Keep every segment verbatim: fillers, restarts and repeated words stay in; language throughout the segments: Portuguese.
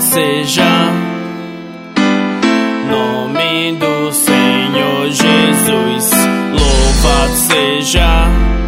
Louvado seja nome do Senhor Jesus. Louvado seja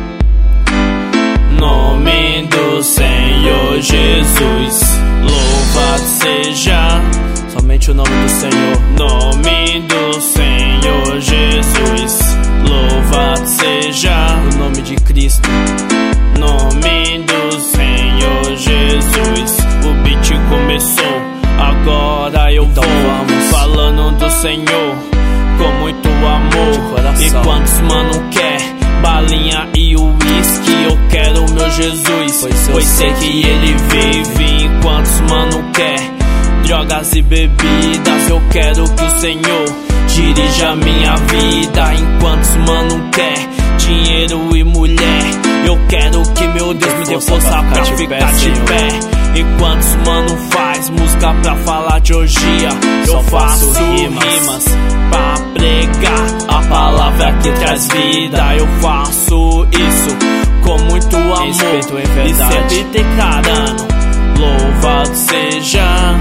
nome do Senhor Jesus. Louvado seja somente o nome do Senhor. Nome do Senhor Jesus. Louvado seja o nome de Cristo. Nome do Senhor Jesus. O beat começou, agora eu então vou vamos. Falando do Senhor com muito amor. E quantos mano quer balinha e uísque? Eu quero meu Jesus, pois, pois sei que ele vive. Enquanto mano quer drogas e bebidas, eu quero que o Senhor dirija minha vida. Enquanto mano quer dinheiro e mulher, eu quero que meu Deus me dê força pra ficar de pé. Enquanto mano faz música pra falar de orgia, eu faço rimas pra pregar a palavra que traz vida. Eu faço isso com muito amor e sempre declarando: louvado seja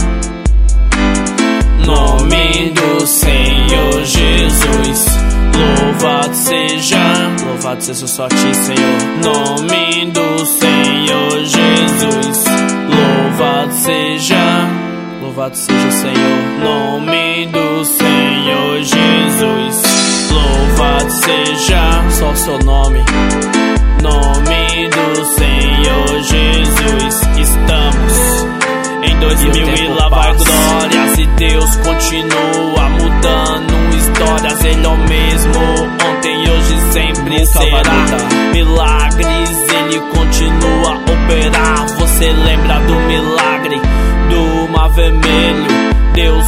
nome do Senhor Jesus. Louvado seja, louvado seja só ti, Senhor. Nome do Senhor Jesus. Louvado seja, louvado seja o Senhor. Nome do Senhor Jesus. Louvado seja só o seu nome. Nome do Senhor Jesus. Estamos em dois mil e lá vai glórias, e Deus continua mudando histórias. Ele é o mesmo ontem, hoje e sempre nunca será. Milagres ele continua a operar. Você lembra do milagre do Mar Vermelho? Deus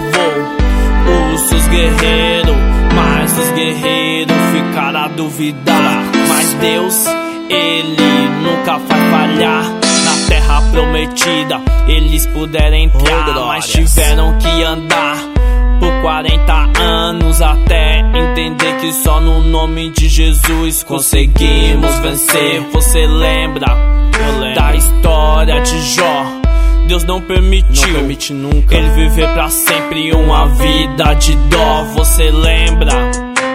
salvou os seus guerreiros, mas os guerreiros ficaram a duvidar. Mas Deus, ele nunca vai falhar. Na terra prometida eles puderam entrar, oh, mas tiveram que andar por quarenta anos até entender que só no nome de Jesus conseguimos vencer. Você lembra da história de Jó? Deus não permitiu, não permite nunca ele viver pra sempre uma vida de dó. Você lembra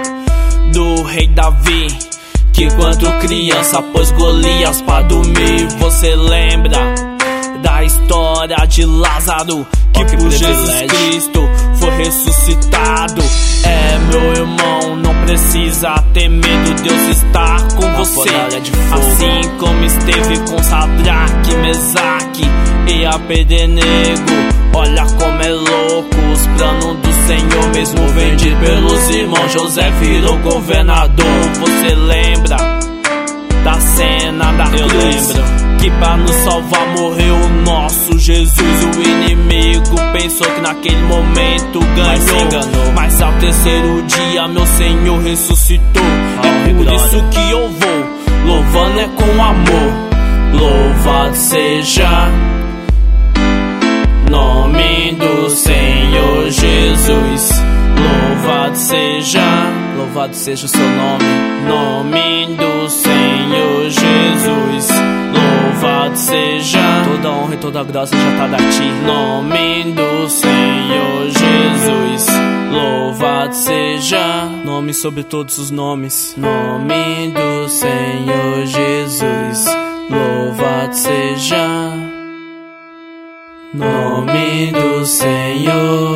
do rei Davi, que quando criança pôs Golias pra dormir? Você lembra da história de Lázaro, que por Jesus Cristo foi ressuscitado? É, meu irmão, não precisa ter medo, Deus está com você. Assim como esteve com Sadraque, Mesaque e Abednego. Olha como é louco os planos do Senhor, mesmo vendido pelos irmãos, José virou governador. Você lembra da cena da Eu cruz? lembro. Que pra nos salvar morreu o nosso Jesus. O inimigo pensou que naquele momento ganhou, mas se enganou. Mas ao terceiro dia meu Senhor ressuscitou. Oh, é por glória. isso que eu vou louvando é com amor. Louvado seja nome do Senhor Jesus. Louvado seja, louvado seja o seu nome. Nome do Senhor Jesus. Louvado seja, toda honra e toda graça já tá da ti. Nome do Senhor Jesus. Louvado seja, nome sobre todos os nomes. Nome do Senhor Jesus. Louvado seja, nome do Senhor